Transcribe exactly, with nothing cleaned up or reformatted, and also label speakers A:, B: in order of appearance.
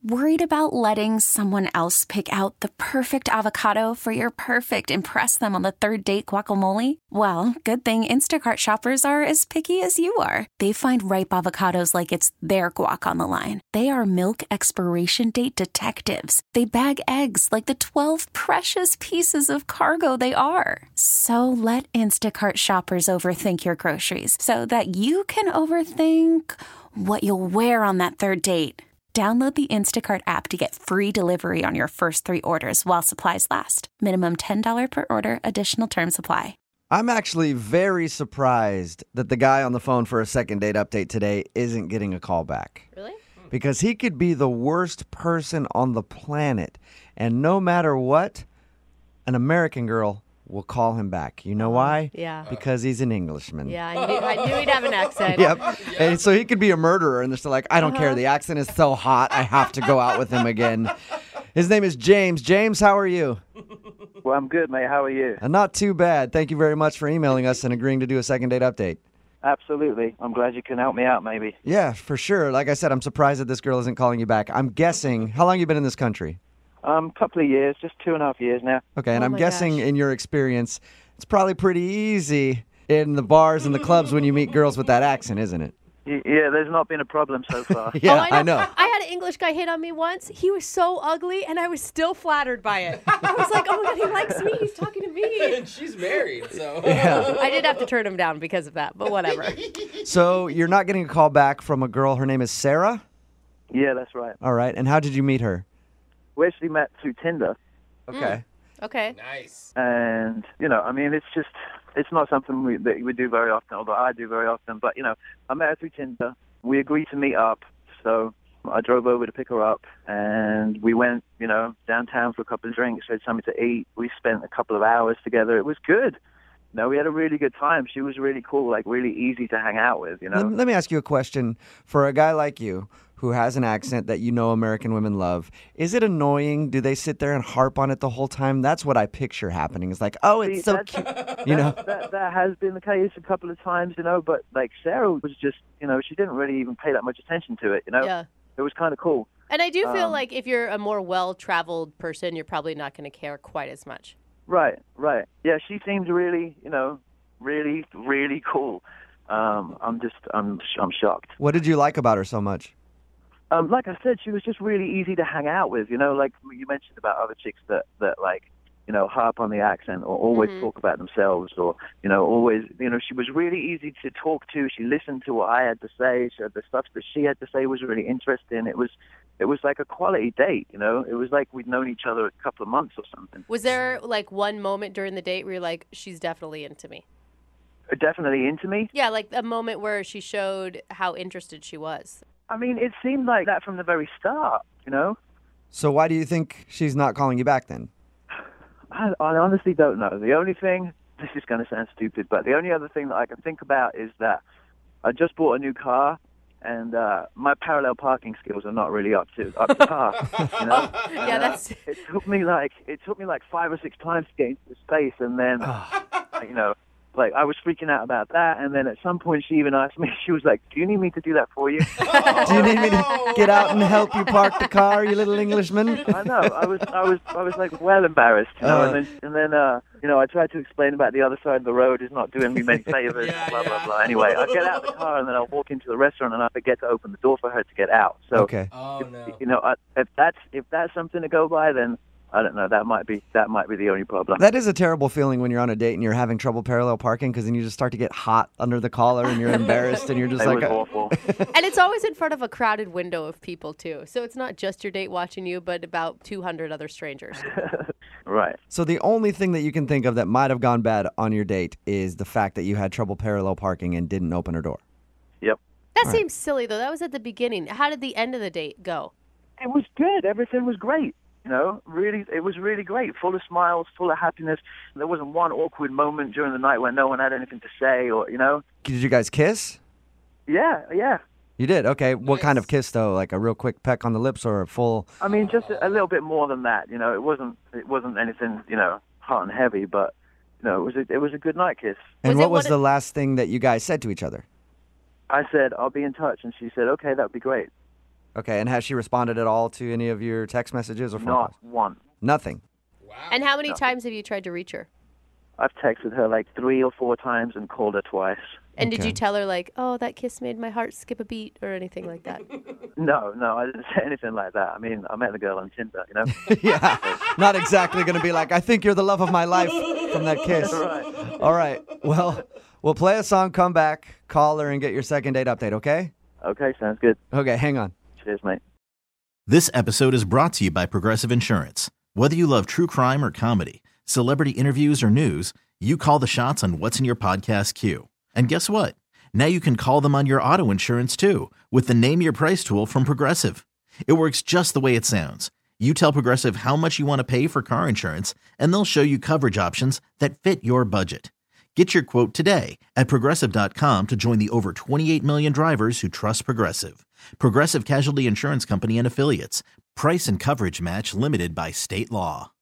A: Worried about letting someone else pick out the perfect avocado for your perfect impress them on the third date guacamole? Well, good thing Instacart shoppers are as picky as you are. They find ripe avocados like it's their guac on the line. They are milk expiration date detectives. They bag eggs like the twelve precious pieces of cargo they are. So let Instacart shoppers overthink your groceries so that you can overthink what you'll wear on that third date. Download the Instacart app to get free delivery on your first three orders while supplies last. Minimum ten dollars per order. Additional terms apply.
B: I'm actually very surprised that the guy on the phone for a second date update today isn't getting a call back.
C: Really?
B: Because he could be the worst person on the planet. And no matter what, an American girl will call him back. You know why?
C: Yeah.
B: Because he's an Englishman.
C: Yeah, I knew, I knew he'd have an accent.
B: Yep. And so he could be a murderer, and they're still like, I don't
C: Uh-huh.
B: care. The accent is so hot. I have to go out with him again. His name is James. James, how are you?
D: Well, I'm good, mate. How are you?
B: Uh, not too bad. Thank you very much for emailing us and agreeing to do a second date update.
D: Absolutely. I'm glad you can help me out, maybe.
B: Yeah, for sure. Like I said, I'm surprised that this girl isn't calling you back. I'm guessing, how long have you been in this country?
D: Um, couple of years, just two and a half years now.
B: Okay, and
C: Oh
B: I'm
C: my
B: guessing
C: gosh.
B: in your experience, it's probably pretty easy in the bars and the clubs when you meet girls with that accent, isn't it?
D: Y- Yeah, there's not been a problem so far.
B: Yeah,
C: Oh, I know.
B: I know.
C: I had an English guy hit on me once. He was so ugly, and I was still flattered by it. I was like, oh my God, he likes me. He's talking to me.
E: And she's married, so.
B: Yeah.
C: I did have to turn him down because of that, but whatever.
B: So you're not getting a call back from a girl. Her name is Sarah?
D: Yeah, that's right.
B: All right. And how did you meet her?
D: We actually met through Tinder,
B: Okay.
C: Okay.
E: Nice.
D: and, you know, I mean, it's just, it's not something we, that we do very often, although I do very often, but, you know, I met her through Tinder. We agreed to meet up, so I drove over to pick her up, and we went, you know, downtown for a couple of drinks, had something to eat. We spent a couple of hours together. It was good. You know, we had a really good time. She was really cool, like really easy to hang out with, you know.
B: Let, let me ask you a question. For a guy like you who has an accent that you know American women love, is it annoying? Do they sit there and harp on it the whole time? That's what I picture happening. It's like, oh, it's
D: See,
B: so
D: that's-
B: cute. You know?
D: that, that has been the case a couple of times, you know, but like Sarah was just, you know, she didn't really even pay that much attention to it, you know.
C: Yeah.
D: It was kind of cool.
C: And I do feel
D: Um,
C: like if you're a more well-traveled person, you're probably not going to care quite as much.
D: Right, right. Yeah, she seemed really, you know, really, really cool. Um, I'm just, I'm, I'm shocked.
B: What did you like about her so much?
D: Um, like I said, she was just really easy to hang out with. You know, like you mentioned about other chicks that, that like, you know, harp on the accent or always
C: Mhm.
D: talk about themselves, or, you know, always, you know, she was really easy to talk to. She listened to what I had to say. So the stuff that she had to say was really interesting. It was, it was like a quality date. You know, it was like we'd known each other a couple of months or something.
C: Was there like one moment during the date where you're like, she's definitely into me?
D: Definitely into me.
C: Yeah, like a moment where she showed how interested she was.
D: I mean, it seemed like that from the very start. You know.
B: So why do you think she's not calling you back then?
D: I, I honestly don't know. The only thing, this is going to sound stupid, but the only other thing that I can think about is that I just bought a new car, and uh, my parallel parking skills are not really up to up to par. You know?
C: Yeah, that's
D: It took me like it took me like five or six times to get into the space, and then you know, like I was freaking out about that. And then at some point, she even asked me. She was like, "Do you need me to do that for you?"
B: Do you need me to get out and help you park the car, you little Englishman?
D: I know. I was, I was, I was like well embarrassed, you know.
B: Uh.
D: and then, and then, uh, you know, I tried to explain about the other side of the road is not doing me many favors.
E: Yeah,
D: blah blah
E: yeah.
D: blah. Anyway, I get out of the car and then I'll walk into the restaurant and I forget to open the door for her to get out. So,
B: Okay.
E: Oh, no.
D: you know, I, if that's if that's something to go by, then I don't know. That might be that might be the only problem.
B: That is a terrible feeling when you're on a date and you're having trouble parallel parking because then you just start to get hot under the collar and you're embarrassed and you're just
D: it
B: like,
D: was
B: uh,
D: awful.
C: and it's always in front of a crowded window of people too. So it's not just your date watching you, but about two hundred other strangers.
D: Right.
B: So the only thing that you can think of that might have gone bad on your date is the fact that you had trouble parallel parking and didn't open her door.
D: Yep.
C: That
B: All right.
C: seems silly though. That was at the beginning. How did the end of the date go?
D: It was good. Everything was great. You know, really, it was really great. Full of smiles, full of happiness. There wasn't one awkward moment during the night where no one had anything to say, or you know.
B: Did you guys kiss?
D: Yeah, yeah.
B: You did? Okay. What kind
E: Nice.
B: of kiss, though? Like a real quick peck on the lips or a full...
D: I mean, just a, a little bit more than that. You know, it wasn't it wasn't anything, you know, hot and heavy, but you know, it was a, it was a good night kiss.
B: And
C: Was it
B: what was
C: one
B: the
C: of-
B: last thing that you guys said to each other?
D: I said, "I'll be in touch," and she said, "Okay, that would be great."
B: Okay, and has she responded at all to any of your text messages or phone
D: Not
B: calls?
D: one.
B: Nothing.
C: And how many
D: No.
C: times have you tried to reach her?
D: I've texted her like three or four times and called her twice.
C: And did
B: Okay.
C: you tell her like, oh, that kiss made my heart skip a beat or anything like that?
D: No, no, I didn't say anything like that. I mean, I met the girl on Tinder, you know?
B: Yeah, not exactly going to be like, I think you're the love of my life from that kiss.
D: Right.
B: All right, well, we'll play a song, come back, call her, and get your second date update, okay?
D: Okay, sounds good.
B: Okay, hang on.
D: Cheers, mate.
E: This episode is brought to you by Progressive Insurance. Whether you love true crime or comedy, celebrity interviews or news, you call the shots on what's in your podcast queue. And guess what? Now you can call them on your auto insurance too with the Name Your Price tool from Progressive. It works just the way it sounds. You tell Progressive how much you want to pay for car insurance, and they'll show you coverage options that fit your budget. Get your quote today at Progressive dot com to join the over twenty-eight million drivers who trust Progressive. Progressive Casualty Insurance Company and Affiliates. Price and coverage match limited by state law.